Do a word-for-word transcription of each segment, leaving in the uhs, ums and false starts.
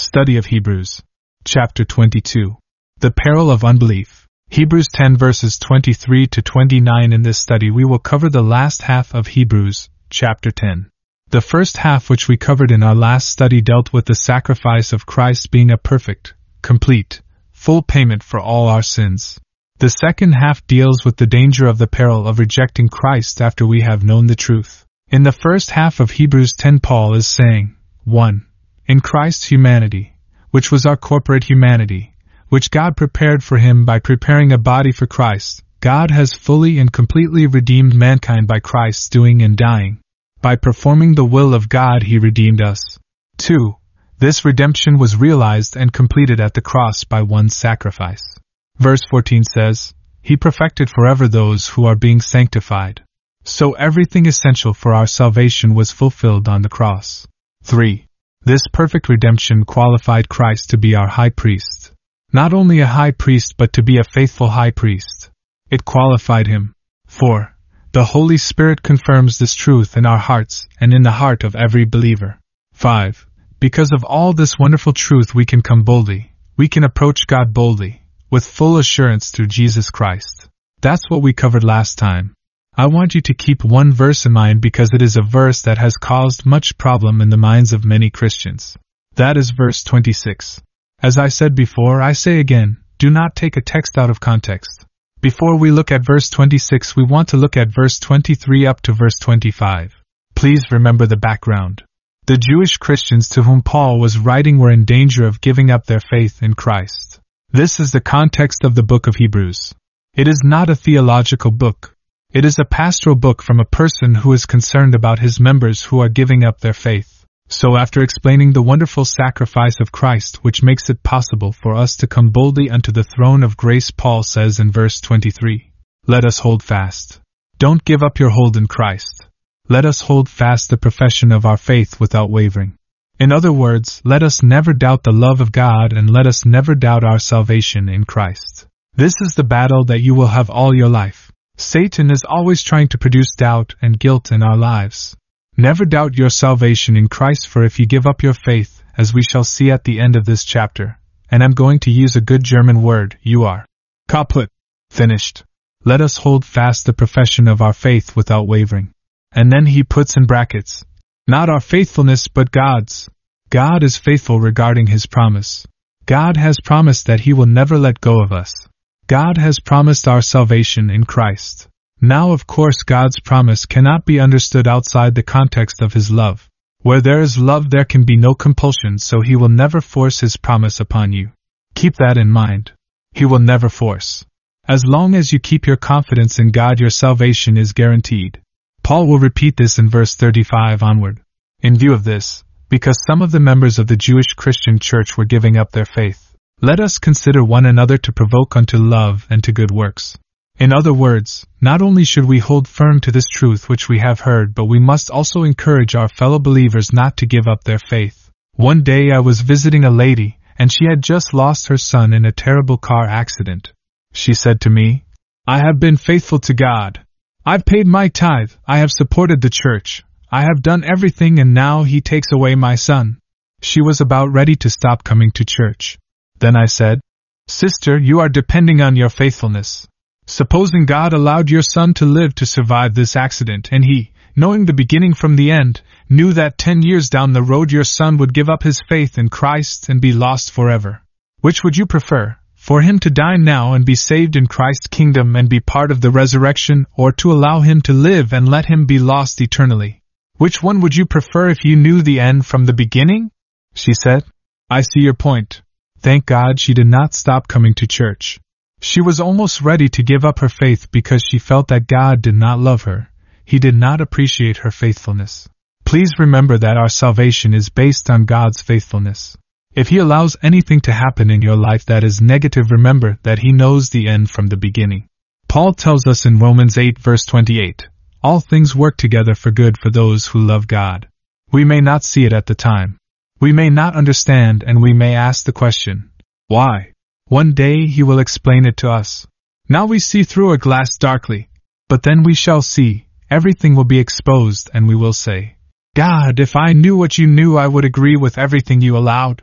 Study of Hebrews. Chapter twenty-two. The Peril of Unbelief. Hebrews ten verses twenty-three to twenty-nine. In this study we will cover the last half of Hebrews, chapter ten. The first half, which we covered in our last study, dealt with the sacrifice of Christ being a perfect, complete, full payment for all our sins. The second half deals with the danger of the peril of rejecting Christ after we have known the truth. In the first half of Hebrews ten, Paul is saying, one. In Christ's humanity, which was our corporate humanity, which God prepared for him by preparing a body for Christ, God has fully and completely redeemed mankind by Christ's doing and dying. By performing the will of God he redeemed us. two. This redemption was realized and completed at the cross by one sacrifice. Verse fourteen says, He perfected forever those who are being sanctified. So everything essential for our salvation was fulfilled on the cross. three. This perfect redemption qualified Christ to be our high priest. Not only a high priest but to be a faithful high priest. It qualified him. four. The Holy Spirit confirms this truth in our hearts and in the heart of every believer. five. Because of all this wonderful truth we can come boldly, we can approach God boldly, with full assurance through Jesus Christ. That's what we covered last time. I want you to keep one verse in mind because it is a verse that has caused much problem in the minds of many Christians. That is verse twenty-six. As I said before, I say again, do not take a text out of context. Before we look at verse twenty-six, we want to look at verse twenty-three up to verse twenty-five. Please remember the background. The Jewish Christians to whom Paul was writing were in danger of giving up their faith in Christ. This is the context of the book of Hebrews. It is not a theological book. It is a pastoral book from a person who is concerned about his members who are giving up their faith. So after explaining the wonderful sacrifice of Christ which makes it possible for us to come boldly unto the throne of grace, Paul says in verse twenty-three, Let us hold fast. Don't give up your hold in Christ. Let us hold fast the profession of our faith without wavering. In other words, let us never doubt the love of God and let us never doubt our salvation in Christ. This is the battle that you will have all your life. Satan is always trying to produce doubt and guilt in our lives. Never doubt your salvation in Christ, for if you give up your faith, as we shall see at the end of this chapter, and I'm going to use a good German word, you are kaputt, finished. Let us hold fast the profession of our faith without wavering. And then he puts in brackets, not our faithfulness but God's. God is faithful regarding his promise. God has promised that he will never let go of us. God has promised our salvation in Christ. Now, of course, God's promise cannot be understood outside the context of his love. Where there is love, there can be no compulsion, so he will never force his promise upon you. Keep that in mind. He will never force. As long as you keep your confidence in God, your salvation is guaranteed. Paul will repeat this in verse thirty-five onward. In view of this, because some of the members of the Jewish Christian church were giving up their faith, let us consider one another to provoke unto love and to good works. In other words, not only should we hold firm to this truth which we have heard, but we must also encourage our fellow believers not to give up their faith. One day I was visiting a lady, and she had just lost her son in a terrible car accident. She said to me, I have been faithful to God. I've paid my tithe, I have supported the church, I have done everything, and now he takes away my son. She was about ready to stop coming to church. Then I said, Sister, you are depending on your faithfulness. Supposing God allowed your son to live to survive this accident, and he, knowing the beginning from the end, knew that ten years down the road your son would give up his faith in Christ and be lost forever. Which would you prefer, for him to die now and be saved in Christ's kingdom and be part of the resurrection, or to allow him to live and let him be lost eternally? Which one would you prefer if you knew the end from the beginning? She said, I see your point. Thank God she did not stop coming to church. She was almost ready to give up her faith because she felt that God did not love her. He did not appreciate her faithfulness. Please remember that our salvation is based on God's faithfulness. If he allows anything to happen in your life that is negative, remember that he knows the end from the beginning. Paul tells us in Romans eight verse twenty-eight, all things work together for good for those who love God. We may not see it at the time. We may not understand, and we may ask the question, why? One day he will explain it to us. Now we see through a glass darkly, but then we shall see, everything will be exposed, and we will say, God, if I knew what you knew, I would agree with everything you allowed.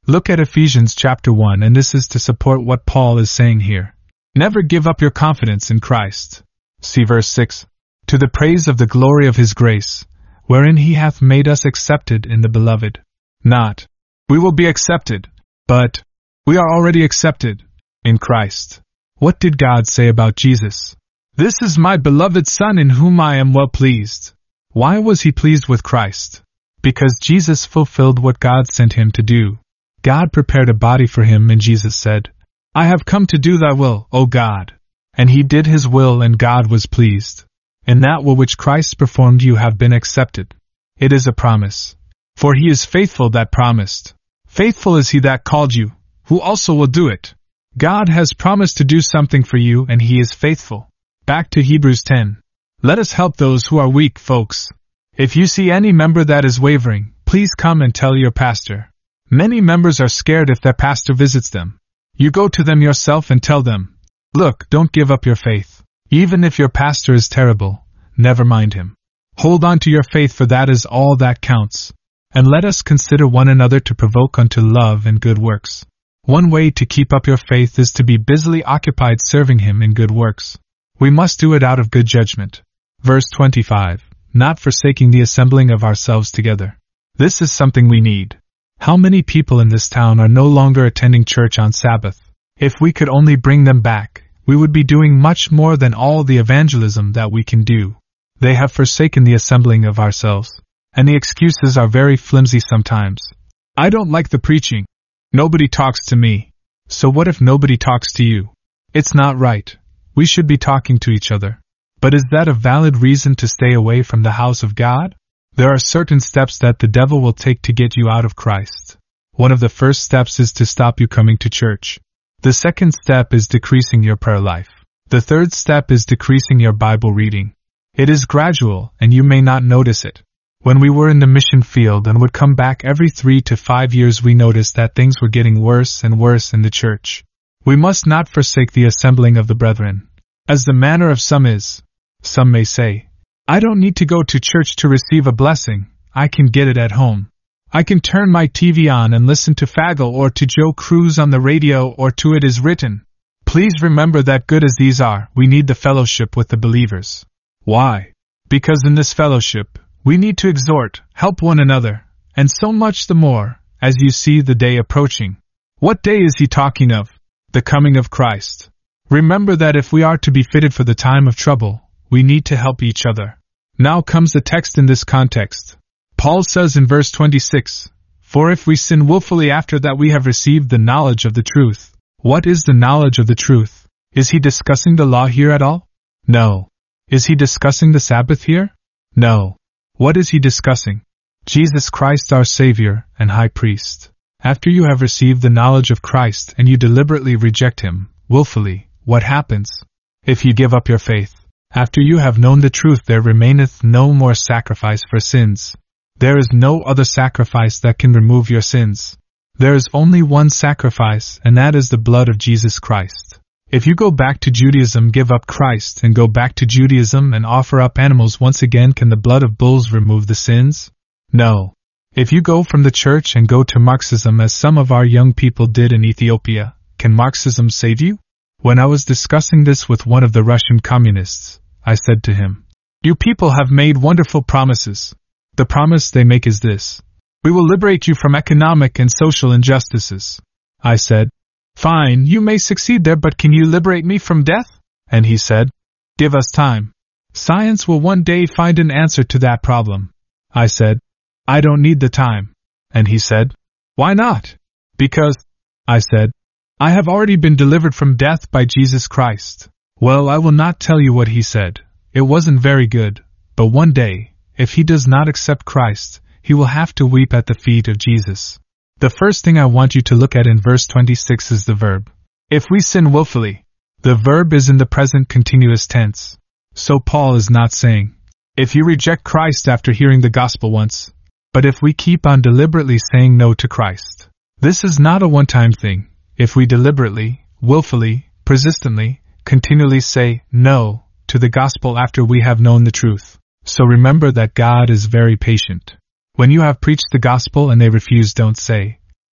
Look at Ephesians chapter one, and this is to support what Paul is saying here. Never give up your confidence in Christ. See verse six. To the praise of the glory of his grace, wherein he hath made us accepted in the beloved. Not, we will be accepted, but, we are already accepted, in Christ. What did God say about Jesus? This is my beloved Son in whom I am well pleased. Why was he pleased with Christ? Because Jesus fulfilled what God sent him to do. God prepared a body for him, and Jesus said, I have come to do thy will, O God. And he did his will, and God was pleased. In that will which Christ performed you have been accepted. It is a promise. For he is faithful that promised. Faithful is he that called you, who also will do it. God has promised to do something for you, and he is faithful. Back to Hebrews ten. Let us help those who are weak, folks. If you see any member that is wavering, please come and tell your pastor. Many members are scared if their pastor visits them. You go to them yourself and tell them, look, don't give up your faith. Even if your pastor is terrible, never mind him. Hold on to your faith, for that is all that counts. And let us consider one another to provoke unto love and good works. One way to keep up your faith is to be busily occupied serving him in good works. We must do it out of good judgment. Verse twenty-five. Not forsaking the assembling of ourselves together. This is something we need. How many people in this town are no longer attending church on Sabbath? If we could only bring them back, we would be doing much more than all the evangelism that we can do. They have forsaken the assembling of ourselves. And the excuses are very flimsy sometimes. I don't like the preaching. Nobody talks to me. So what if nobody talks to you? It's not right. We should be talking to each other. But is that a valid reason to stay away from the house of God? There are certain steps that the devil will take to get you out of Christ. One of the first steps is to stop you coming to church. The second step is decreasing your prayer life. The third step is decreasing your Bible reading. It is gradual, and you may not notice it. When we were in the mission field and would come back every three to five years, we noticed that things were getting worse and worse in the church. We must not forsake the assembling of the brethren, as the manner of some is. Some may say, I don't need to go to church to receive a blessing, I can get it at home. I can turn my T V on and listen to Fagel or to Joe Cruz on the radio or to It Is Written. Please remember that good as these are, we need the fellowship with the believers. Why? Because in this fellowship, we need to exhort, help one another, and so much the more, as you see the day approaching. What day is he talking of? The coming of Christ. Remember that if we are to be fitted for the time of trouble, we need to help each other. Now comes the text in this context. Paul says in verse twenty-six, For if we sin willfully after that we have received the knowledge of the truth. What is the knowledge of the truth? Is he discussing the law here at all? No. Is he discussing the Sabbath here? No. What is he discussing? Jesus Christ our Savior and High Priest. After you have received the knowledge of Christ and you deliberately reject him, willfully, what happens? If you give up your faith, after you have known the truth, there remaineth no more sacrifice for sins. There is no other sacrifice that can remove your sins. There is only one sacrifice, and that is the blood of Jesus Christ. If you go back to Judaism, give up Christ, and go back to Judaism and offer up animals once again, can the blood of bulls remove the sins? No. If you go from the church and go to Marxism, as some of our young people did in Ethiopia, can Marxism save you? When I was discussing this with one of the Russian communists, I said to him, You people have made wonderful promises. The promise they make is this: we will liberate you from economic and social injustices. I said, Fine, you may succeed there, but can you liberate me from death? And he said, Give us time. Science will one day find an answer to that problem. I said, I don't need the time. And he said, Why not? Because, I said, I have already been delivered from death by Jesus Christ. Well, I will not tell you what he said. It wasn't very good, but one day, if he does not accept Christ, he will have to weep at the feet of Jesus. The first thing I want you to look at in verse twenty-six is the verb. If we sin willfully, the verb is in the present continuous tense. So Paul is not saying, if you reject Christ after hearing the gospel once, but if we keep on deliberately saying no to Christ. This is not a one-time thing. If we deliberately, willfully, persistently, continually say no to the gospel after we have known the truth. So remember that God is very patient. When you have preached the gospel and they refuse, don't say,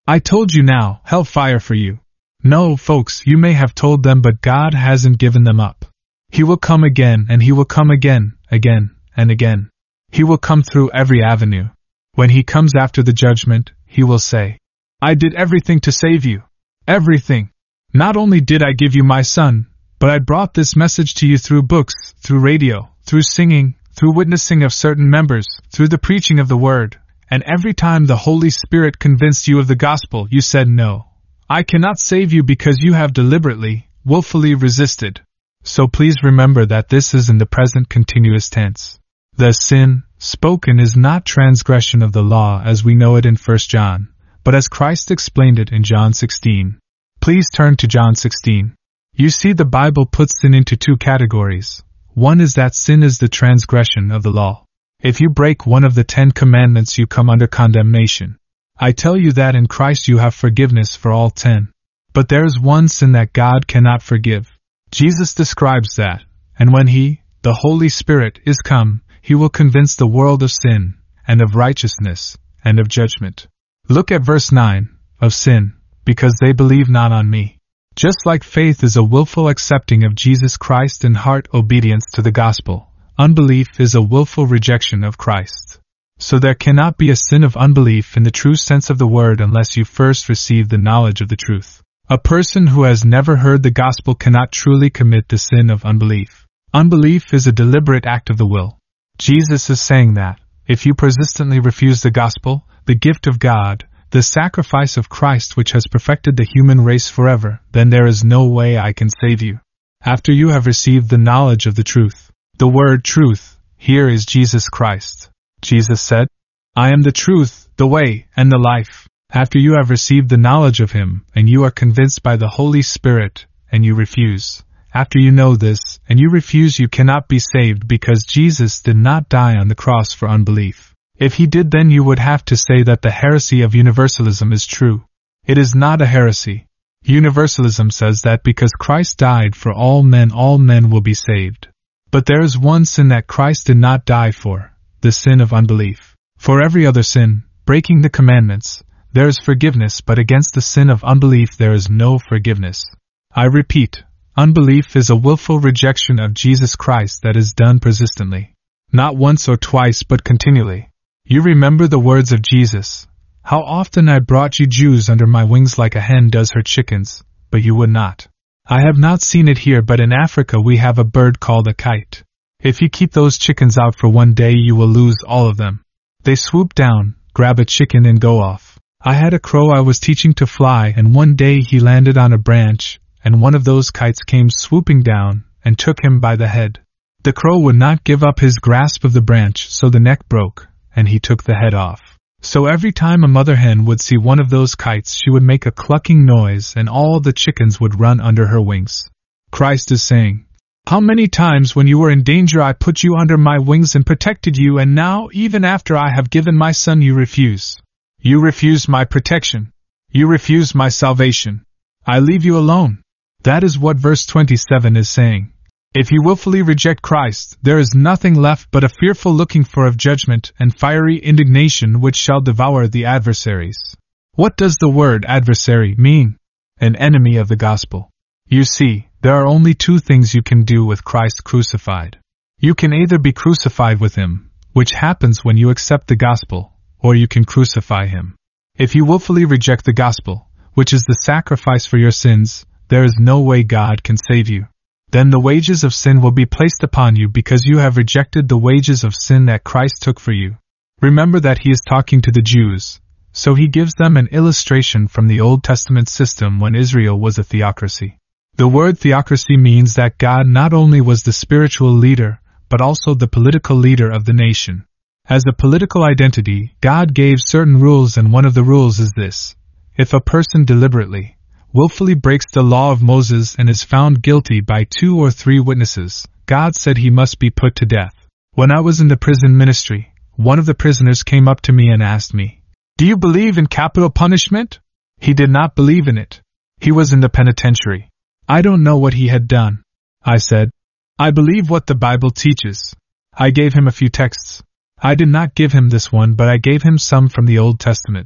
I told you now, hellfire for you. No, folks, you may have told them, but God hasn't given them up. He will come again, and He will come again, again, and again. He will come through every avenue. When He comes after the judgment, He will say, I did everything to save you. Everything. Not only did I give you my Son, but I brought this message to you through books, through radio, through singing, through witnessing of certain members, through the preaching of the Word, and every time the Holy Spirit convinced you of the gospel, you said no. I cannot save you because you have deliberately, willfully resisted. So please remember that this is in the present continuous tense. The sin spoken is not transgression of the law as we know it in First John, but as Christ explained it in John sixteen. Please turn to John sixteen. You see, the Bible puts sin into two categories. One is that sin is the transgression of the law. If you break one of the Ten Commandments, you come under condemnation. I tell you that in Christ you have forgiveness for all ten. But there is one sin that God cannot forgive. Jesus describes that, and when He, the Holy Spirit, is come, He will convince the world of sin, and of righteousness, and of judgment. Look at verse nine, of sin, because they believe not on me. Just like faith is a willful accepting of Jesus Christ and heart obedience to the gospel, unbelief is a willful rejection of Christ. So there cannot be a sin of unbelief in the true sense of the word unless you first receive the knowledge of the truth. A person who has never heard the gospel cannot truly commit the sin of unbelief. Unbelief is a deliberate act of the will. Jesus is saying that, if you persistently refuse the gospel, the gift of God, the sacrifice of Christ which has perfected the human race forever, then there is no way I can save you. After you have received the knowledge of the truth. The word truth, here is Jesus Christ. Jesus said, I am the truth, the way, and the life. After you have received the knowledge of Him, and you are convinced by the Holy Spirit, and you refuse. After you know this, and you refuse, you cannot be saved because Jesus did not die on the cross for unbelief. If He did, then you would have to say that the heresy of universalism is true. It is not a heresy. Universalism says that because Christ died for all men, all men will be saved. But there is one sin that Christ did not die for, the sin of unbelief. For every other sin, breaking the commandments, there is forgiveness, but against the sin of unbelief there is no forgiveness. I repeat, unbelief is a willful rejection of Jesus Christ that is done persistently. Not once or twice, but continually. You remember the words of Jesus, how often I brought you Jews under my wings like a hen does her chickens, but you would not. I have not seen it here, but in Africa we have a bird called a kite. If you keep those chickens out for one day, you will lose all of them. They swoop down, grab a chicken and go off. I had a crow I was teaching to fly, and one day he landed on a branch, and one of those kites came swooping down, and took him by the head. The crow would not give up his grasp of the branch, so the neck broke, and he took the head off. So every time a mother hen would see one of those kites, she would make a clucking noise, and all the chickens would run under her wings. Christ is saying, how many times when you were in danger I put you under my wings and protected you, and now, even after I have given my Son, you refuse. You refuse my protection. You refuse my salvation. I leave you alone. That is what verse twenty-seven is saying. If you willfully reject Christ, there is nothing left but a fearful looking for of judgment and fiery indignation which shall devour the adversaries. What does the word adversary mean? An enemy of the gospel. You see, there are only two things you can do with Christ crucified. You can either be crucified with Him, which happens when you accept the gospel, or you can crucify Him. If you willfully reject the gospel, which is the sacrifice for your sins, there is no way God can save you. Then the wages of sin will be placed upon you because you have rejected the wages of sin that Christ took for you. Remember that He is talking to the Jews, so He gives them an illustration from the Old Testament system when Israel was a theocracy. The word theocracy means that God not only was the spiritual leader, but also the political leader of the nation. As a political identity, God gave certain rules, and one of the rules is this. If a person deliberately, willfully breaks the law of Moses and is found guilty by two or three witnesses, God said he must be put to death. When I was in the prison ministry, one of the prisoners came up to me and asked me, "Do you believe in capital punishment?" He did not believe in it. He was in the penitentiary. I don't know what he had done. I said, "I believe what the Bible teaches." I gave him a few texts. I did not give him this one, but I gave him some from the Old Testament.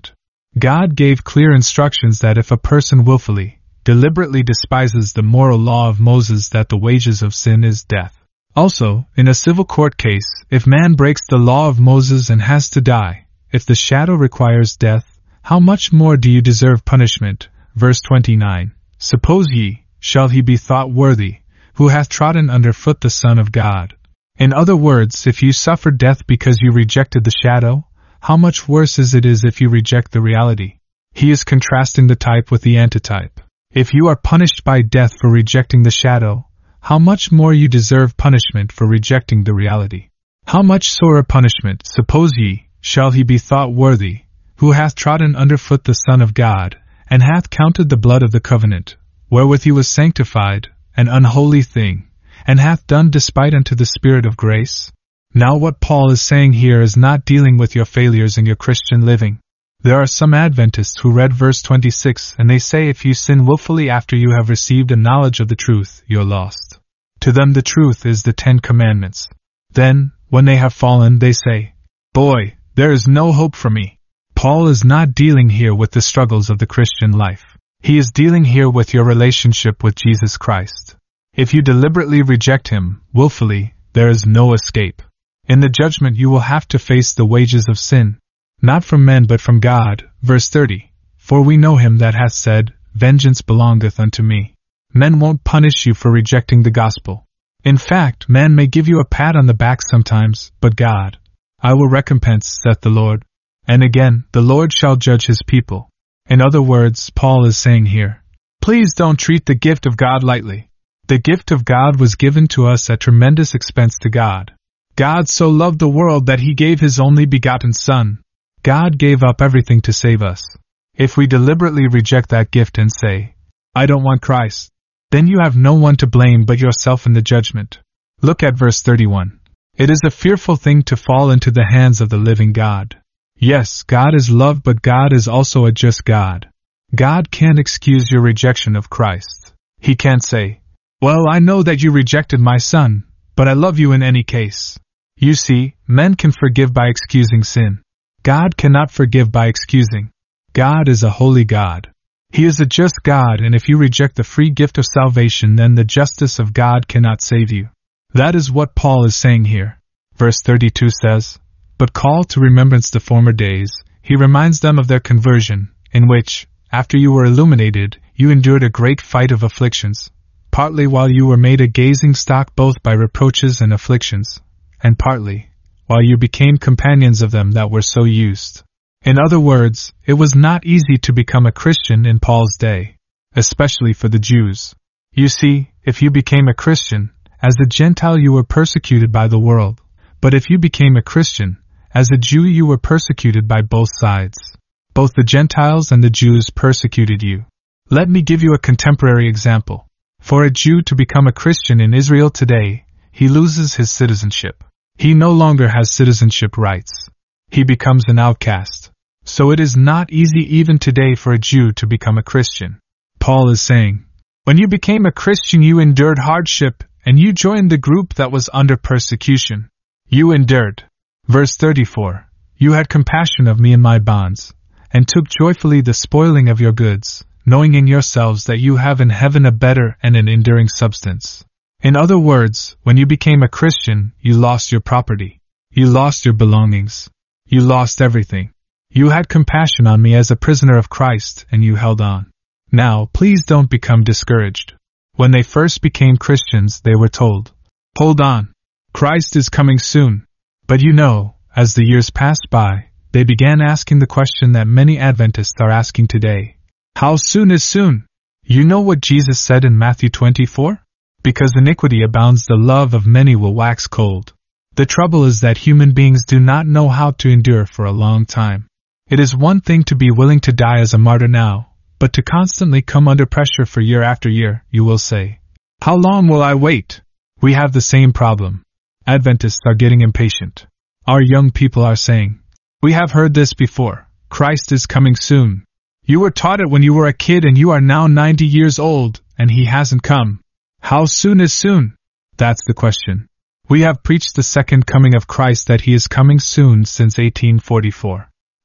God gave clear instructions that if a person willfully, deliberately despises the moral law of Moses, that the wages of sin is death. Also, in a civil court case, if man breaks the law of Moses and has to die, if the shadow requires death, how much more do you deserve punishment? Verse twenty-nine. Suppose ye, shall he be thought worthy, who hath trodden under foot the Son of God? In other words, if you suffer death because you rejected the shadow, how much worse is it is if you reject the reality? He is contrasting the type with the antitype. If you are punished by death for rejecting the shadow, how much more you deserve punishment for rejecting the reality. How much sorer punishment, suppose ye, shall he be thought worthy, who hath trodden under foot the Son of God, and hath counted the blood of the covenant, wherewith he was sanctified, an unholy thing, and hath done despite unto the Spirit of grace? Now what Paul is saying here is not dealing with your failures in your Christian living. There are some Adventists who read verse twenty-six and they say if you sin willfully after you have received a knowledge of the truth, you're lost. To them the truth is the Ten Commandments. Then, when they have fallen, they say, "Boy, there is no hope for me." Paul is not dealing here with the struggles of the Christian life. He is dealing here with your relationship with Jesus Christ. If you deliberately reject Him, willfully, there is no escape. In the judgment you will have to face the wages of sin. Not from men but from God. Verse thirty. For we know him that hath said, Vengeance belongeth unto me. Men won't punish you for rejecting the gospel. In fact, man may give you a pat on the back sometimes, but God, I will recompense, saith the Lord. And again, the Lord shall judge his people. In other words, Paul is saying here, please don't treat the gift of God lightly. The gift of God was given to us at tremendous expense to God. God so loved the world that he gave his only begotten Son. God gave up everything to save us. If we deliberately reject that gift and say, I don't want Christ, then you have no one to blame but yourself in the judgment. Look at verse thirty-one. It is a fearful thing to fall into the hands of the living God. Yes, God is love, but God is also a just God. God can't excuse your rejection of Christ. He can't say, well, I know that you rejected my Son, but I love you in any case. You see, men can forgive by excusing sin. God cannot forgive by excusing. God is a holy God. He is a just God, and if you reject the free gift of salvation, then the justice of God cannot save you. That is what Paul is saying here. Verse thirty-two says, But call to remembrance the former days, he reminds them of their conversion, in which, after you were illuminated, you endured a great fight of afflictions, partly while you were made a gazing stock both by reproaches and afflictions, and partly while you became companions of them that were so used. In other words, it was not easy to become a Christian in Paul's day, especially for the Jews. You see, if you became a Christian, as a Gentile you were persecuted by the world, but if you became a Christian, as a Jew you were persecuted by both sides. Both the Gentiles and the Jews persecuted you. Let me give you a contemporary example. For a Jew to become a Christian in Israel today, he loses his citizenship. He no longer has citizenship rights. He becomes an outcast. So it is not easy even today for a Jew to become a Christian. Paul is saying, when you became a Christian you endured hardship, and you joined the group that was under persecution. You endured. Verse thirty-four, You had compassion of me in my bonds, and took joyfully the spoiling of your goods, knowing in yourselves that you have in heaven a better and an enduring substance. In other words, when you became a Christian, you lost your property. You lost your belongings. You lost everything. You had compassion on me as a prisoner of Christ, and you held on. Now, please don't become discouraged. When they first became Christians, they were told, hold on, Christ is coming soon. But you know, as the years passed by, they began asking the question that many Adventists are asking today. How soon is soon? You know what Jesus said in Matthew twenty-four? Because iniquity abounds, the love of many will wax cold. The trouble is that human beings do not know how to endure for a long time. It is one thing to be willing to die as a martyr now, but to constantly come under pressure for year after year, you will say, how long will I wait? We have the same problem. Adventists are getting impatient. Our young people are saying, we have heard this before, Christ is coming soon. You were taught it when you were a kid and you are now ninety years old, and he hasn't come. How soon is soon? That's the question. We have preached the second coming of Christ, that he is coming soon, since eighteen forty-four.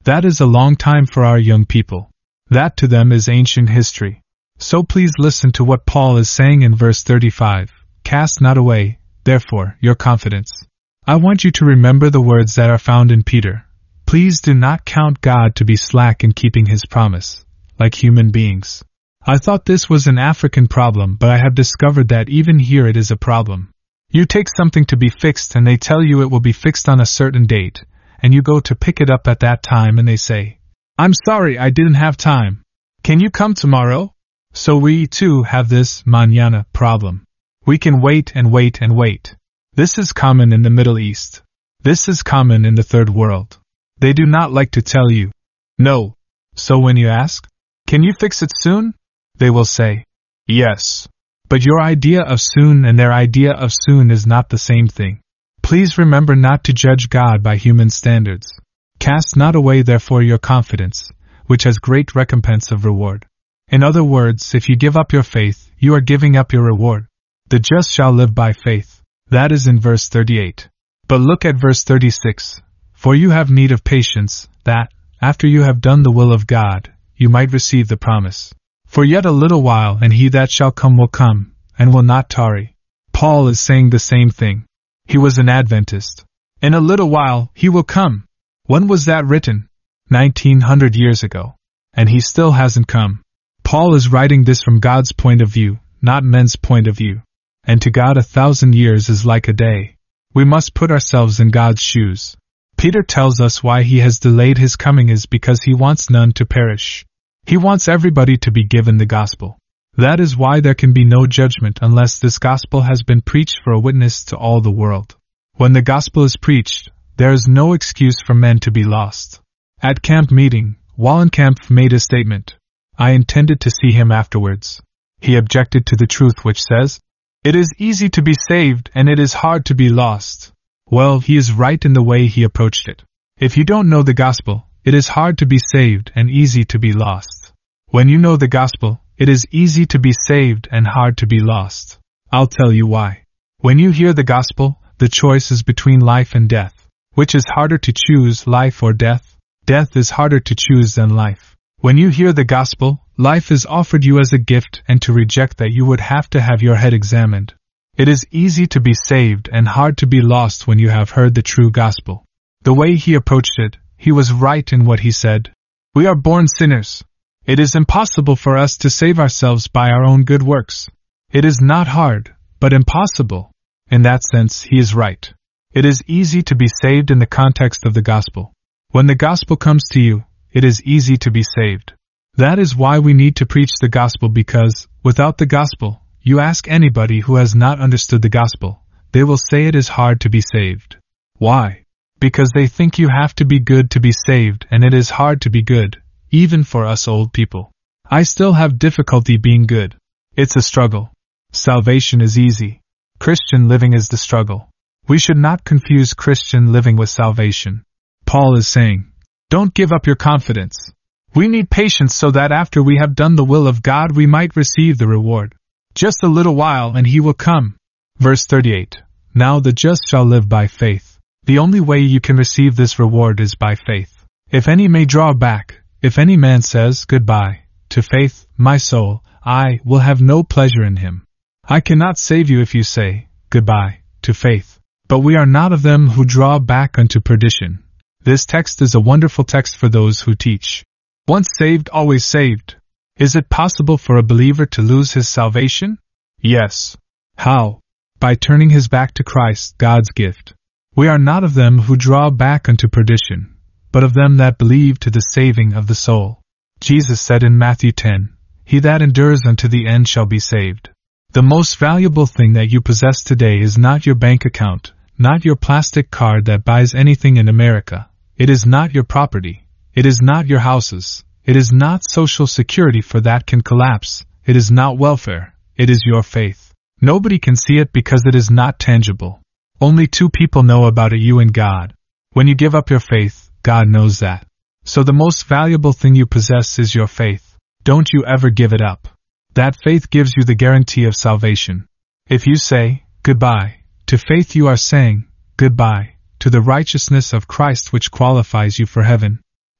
That is a long time for our young people. That to them is ancient history. So please listen to what Paul is saying in verse thirty-five. Cast not away, therefore, your confidence. I want you to remember the words that are found in Peter. Please do not count God to be slack in keeping his promise, like human beings. I thought this was an African problem, but I have discovered that even here it is a problem. You take something to be fixed and they tell you it will be fixed on a certain date, and you go to pick it up at that time and they say, I'm sorry, I didn't have time. Can you come tomorrow? So we too have this mañana problem. We can wait and wait and wait. This is common in the Middle East. This is common in the Third World. They do not like to tell you, no. So when you ask, can you fix it soon? They will say, yes. But your idea of soon and their idea of soon is not the same thing. Please remember not to judge God by human standards. Cast not away therefore your confidence, which has great recompense of reward. In other words, if you give up your faith, you are giving up your reward. The just shall live by faith. That is in verse thirty-eight. But look at verse thirty-six. For you have need of patience, that, after you have done the will of God, you might receive the promise. For yet a little while and he that shall come will come, and will not tarry. Paul is saying the same thing. He was an Adventist. In a little while he will come. When was that written? Nineteen hundred years ago. And he still hasn't come. Paul is writing this from God's point of view, not men's point of view. And to God a thousand years is like a day. We must put ourselves in God's shoes. Peter tells us why he has delayed his coming is because he wants none to perish. He wants everybody to be given the gospel. That is why there can be no judgment unless this gospel has been preached for a witness to all the world. When the gospel is preached, there is no excuse for men to be lost. At camp meeting, Wallenkamp made a statement. I intended to see him afterwards. He objected to the truth which says, it is easy to be saved and it is hard to be lost. Well, he is right in the way he approached it. If you don't know the gospel, it is hard to be saved and easy to be lost. When you know the gospel, it is easy to be saved and hard to be lost. I'll tell you why. When you hear the gospel, the choice is between life and death. Which is harder to choose, life or death? Death is harder to choose than life. When you hear the gospel, life is offered you as a gift, and to reject that you would have to have your head examined. It is easy to be saved and hard to be lost when you have heard the true gospel. The way he approached it, he was right in what he said. We are born sinners. It is impossible for us to save ourselves by our own good works. It is not hard, but impossible. In that sense, he is right. It is easy to be saved in the context of the gospel. When the gospel comes to you, it is easy to be saved. That is why we need to preach the gospel, because, without the gospel, you ask anybody who has not understood the gospel, they will say it is hard to be saved. Why? Because they think you have to be good to be saved, and it is hard to be good, even for us old people. I still have difficulty being good. It's a struggle. Salvation is easy. Christian living is the struggle. We should not confuse Christian living with salvation. Paul is saying, don't give up your confidence. We need patience so that after we have done the will of God we might receive the reward. Just a little while and he will come. Verse thirty-eight. Now the just shall live by faith. The only way you can receive this reward is by faith. If any may draw back, if any man says, goodbye, to faith, my soul, I will have no pleasure in him. I cannot save you if you say, goodbye, to faith. But we are not of them who draw back unto perdition. This text is a wonderful text for those who teach. Once saved, always saved. Is it possible for a believer to lose his salvation? Yes. How? By turning his back to Christ, God's gift. We are not of them who draw back unto perdition, but of them that believe to the saving of the soul. Jesus said in Matthew ten, He that endures unto the end shall be saved. The most valuable thing that you possess today is not your bank account, not your plastic card that buys anything in America. It is not your property. It is not your houses. It is not Social Security, for that can collapse. It is not welfare. It is your faith. Nobody can see it because it is not tangible. Only two people know about it, you and God. When you give up your faith, God knows that. So the most valuable thing you possess is your faith. Don't you ever give it up. That faith gives you the guarantee of salvation. If you say, goodbye, to faith, you are saying, goodbye, to the righteousness of Christ which qualifies you for heaven.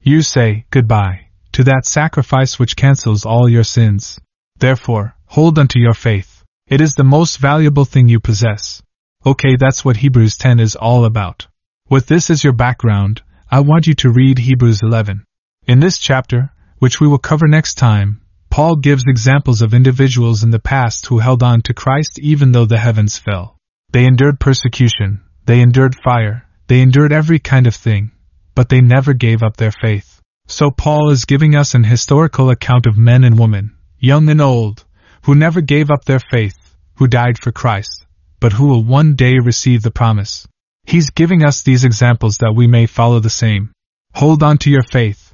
You say goodbye to that sacrifice which cancels all your sins. Therefore, hold unto your faith. It is the most valuable thing you possess. Okay, that's what Hebrews ten is all about. With this as your background, I want you to read Hebrews eleven. In this chapter, which we will cover next time, Paul gives examples of individuals in the past who held on to Christ even though the heavens fell. They endured persecution, they endured fire, they endured every kind of thing, but they never gave up their faith. So Paul is giving us an historical account of men and women, young and old, who never gave up their faith, who died for Christ, but who will one day receive the promise. He's giving us these examples that we may follow the same. Hold on to your faith.